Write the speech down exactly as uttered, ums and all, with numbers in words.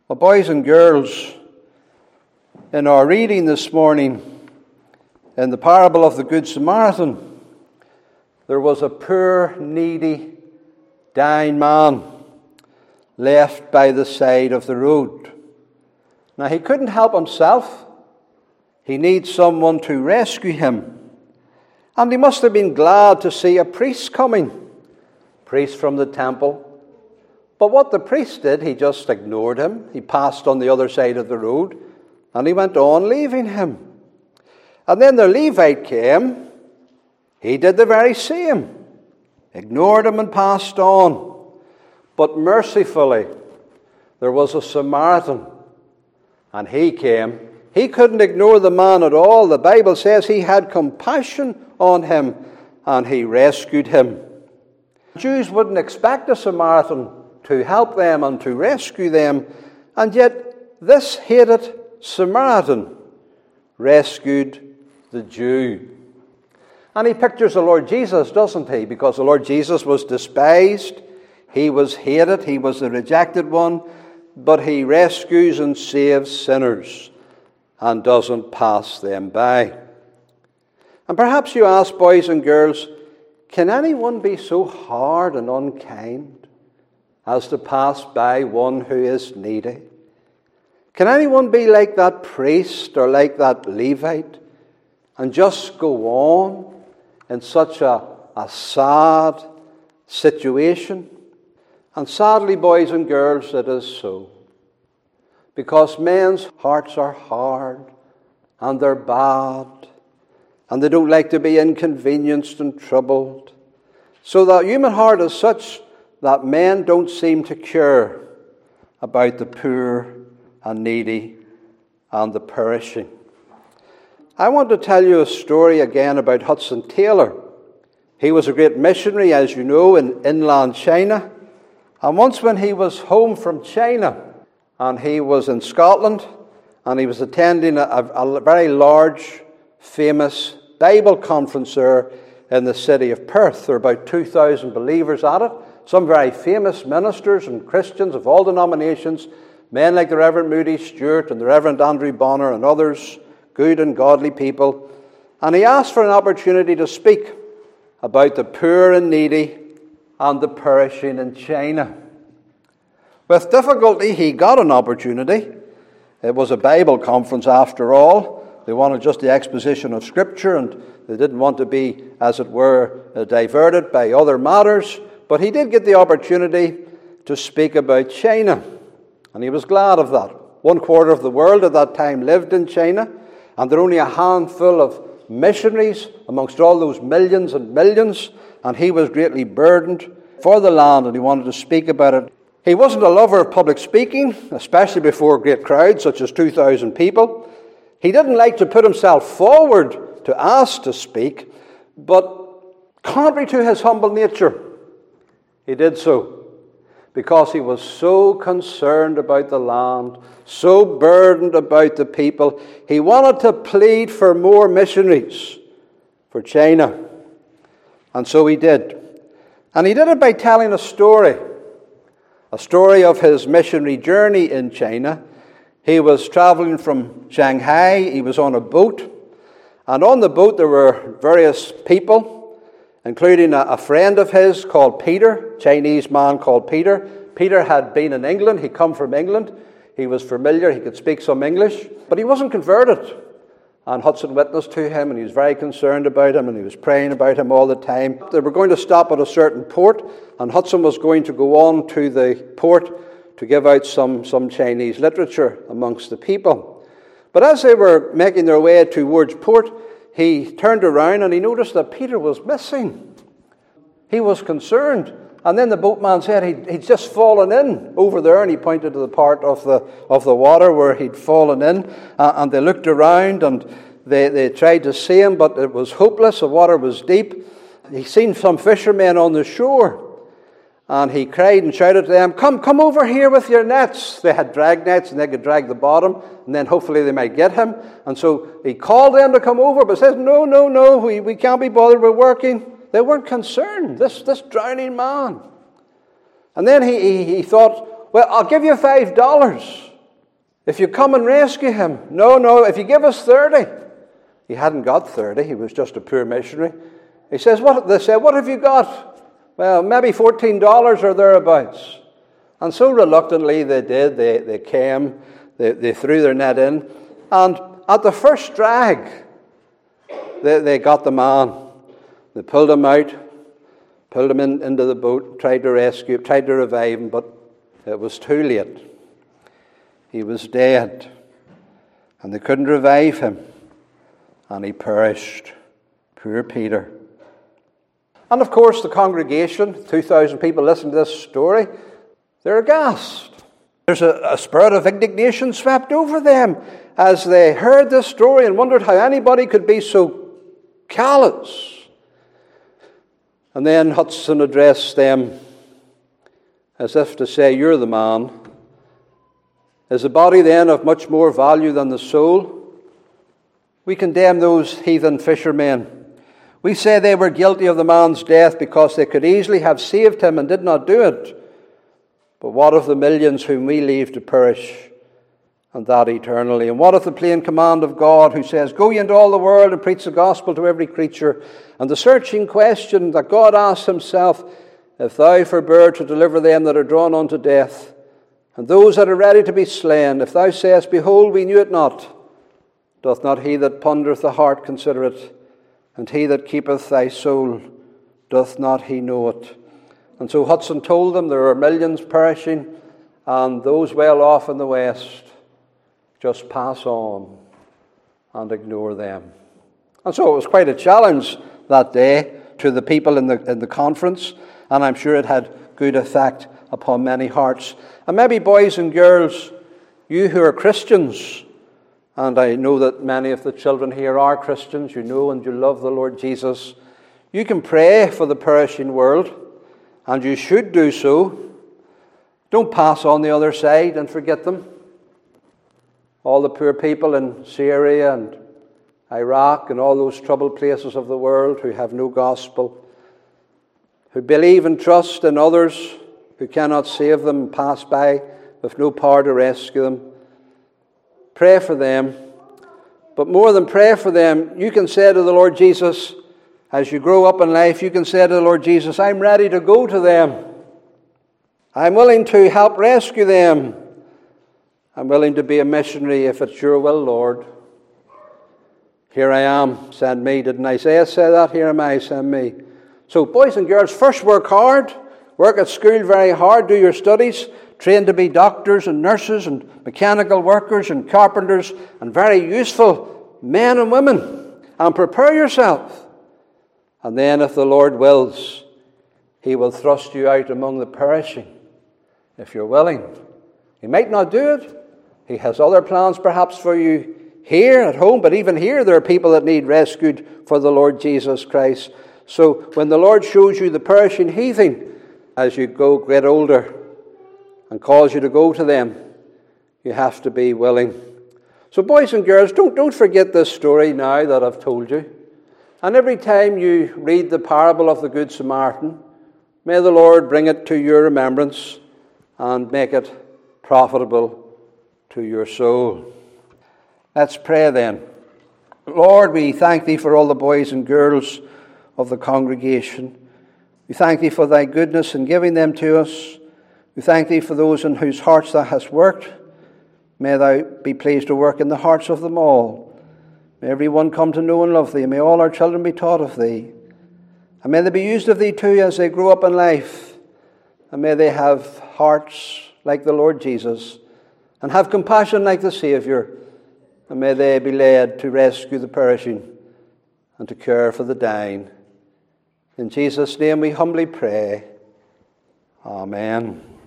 Well, boys and girls, in our reading this morning, in the parable of the Good Samaritan, there was a poor, needy, dying man left by the side of the road. Now, he couldn't help himself. He needs someone to rescue him. And he must have been glad to see a priest coming, priest from the temple. But what the priest did, he just ignored him. He passed on the other side of the road, and he went on, leaving him. And then the Levite came. He did the very same. Ignored him and passed on. But mercifully, there was a Samaritan, and he came. He couldn't ignore the man at all. The Bible says he had compassion on him, and he rescued him. Jews wouldn't expect a Samaritan to help them and to rescue them, and yet this hated Samaritan rescued the Jew. And he pictures the Lord Jesus, doesn't he? Because the Lord Jesus was despised, he was hated, he was the rejected one, but he rescues and saves sinners and doesn't pass them by. And perhaps you ask, boys and girls, can anyone be so hard and unkind as to pass by one who is needy? Can anyone be like that priest or like that Levite and just go on in such a, a sad situation? And sadly, boys and girls, it is so. Because men's hearts are hard and they're bad and they don't like to be inconvenienced and troubled. So the human heart is such that men don't seem to care about the poor and needy and the perishing. I want to tell you a story again about Hudson Taylor. He was a great missionary, as you know, in inland China. And once when he was home from China, and he was in Scotland, and he was attending a, a very large, famous Bible conference there in the city of Perth. There were about two thousand believers at it. Some very famous ministers and Christians of all denominations, men like the Reverend Moody Stewart and the Reverend Andrew Bonner and others, good and godly people. And he asked for an opportunity to speak about the poor and needy and the perishing in China. With difficulty, he got an opportunity. It was a Bible conference after all. They wanted just the exposition of Scripture, and they didn't want to be, as it were, diverted by other matters. But he did get the opportunity to speak about China, and he was glad of that. One quarter of the world at that time lived in China, and there were only a handful of missionaries amongst all those millions and millions, and he was greatly burdened for the land, and he wanted to speak about it. He wasn't a lover of public speaking, especially before great crowds, such as two thousand people. He didn't like to put himself forward to ask to speak, but contrary to his humble nature, he did so because he was so concerned about the land, so burdened about the people. He wanted to plead for more missionaries for China. And so he did. And he did it by telling a story, a story of his missionary journey in China. He was traveling from Shanghai. He was on a boat. And on the boat there were various people, including a, a friend of his called Peter, Chinese man called Peter. Peter had been in England. He'd come from England. He was familiar. He could speak some English. But he wasn't converted. And Hudson witnessed to him, and he was very concerned about him, and he was praying about him all the time. They were going to stop at a certain port, and Hudson was going to go on to the port to give out some, some Chinese literature amongst the people. But as they were making their way towards port, he turned around and he noticed that Peter was missing. He was concerned. And then the boatman said he'd, he'd just fallen in over there, and he pointed to the part of the of the water where he'd fallen in. Uh, and they looked around and they, they tried to see him, but it was hopeless. The water was deep. He seen some fishermen on the shore. And he cried and shouted to them, come, come over here with your nets. They had drag nets, and they could drag the bottom, and then hopefully they might get him. And so he called them to come over, but says, no, no, no, we, we can't be bothered with working. They weren't concerned, this, this drowning man. And then he, he, he thought, well, I'll give you five dollars If you come and rescue him. No, no, if you give us thirty. He hadn't got thirty. He was just a poor missionary. He says, what? They said, what have you got? Well, maybe fourteen dollars or thereabouts. And so reluctantly they did. They, they came. They, they threw their net in. And at the first drag, they, they got the man. They pulled him out, pulled him in, into the boat, tried to rescue him, tried to revive him, but it was too late. He was dead. And they couldn't revive him. And he perished. Poor Peter. And of course the congregation, two thousand people listen to this story, they're aghast. There's a, a spirit of indignation swept over them as they heard this story and wondered how anybody could be so callous. And then Hudson addressed them as if to say, you're the man. Is the body then of much more value than the soul? We condemn those heathen fishermen. We say they were guilty of the man's death because they could easily have saved him and did not do it. But what of the millions whom we leave to perish, and that eternally? And what of the plain command of God who says, go ye into all the world and preach the gospel to every creature? And the searching question that God asks himself, if thou forbear to deliver them that are drawn unto death, and those that are ready to be slain, if thou sayest, behold, we knew it not, doth not he that pondereth the heart consider it? And he that keepeth thy soul, doth not he know it? And so Hudson told them there are millions perishing, and those well off in the west just pass on and ignore them. And so it was quite a challenge that day to the people in the, in the conference, and I'm sure it had good effect upon many hearts. And maybe boys and girls, you who are Christians, and I know that many of the children here are Christians. You know and you love the Lord Jesus. You can pray for the perishing world, and you should do so. Don't pass on the other side and forget them. All the poor people in Syria and Iraq and all those troubled places of the world who have no gospel, who believe and trust in others who cannot save them and pass by with no power to rescue them. Pray for them. But more than pray for them, you can say to the Lord Jesus, as you grow up in life, you can say to the Lord Jesus, I'm ready to go to them. I'm willing to help rescue them. I'm willing to be a missionary if it's your will, Lord. Here I am, send me. Didn't Isaiah say that? Here am I, send me. So boys and girls, first work hard. Work at school very hard. Do your studies. Train to be doctors and nurses and mechanical workers and carpenters and very useful men and women. And prepare yourself. And then if the Lord wills, he will thrust you out among the perishing, if you're willing. He might not do it. He has other plans perhaps for you here at home, but even here there are people that need rescued for the Lord Jesus Christ. So when the Lord shows you the perishing heathen, as you go get older, and calls you to go to them, you have to be willing. So boys and girls, don't, don't forget this story now that I've told you. And every time you read the parable of the Good Samaritan, may the Lord bring it to your remembrance and make it profitable to your soul. Let's pray then. Lord, we thank thee for all the boys and girls of the congregation. We thank thee for thy goodness in giving them to us. We thank thee for those in whose hearts thou hast worked. May thou be pleased to work in the hearts of them all. May everyone come to know and love thee. May all our children be taught of thee. And may they be used of thee too as they grow up in life. And may they have hearts like the Lord Jesus and have compassion like the Saviour. And may they be led to rescue the perishing and to care for the dying. In Jesus' name we humbly pray. Amen.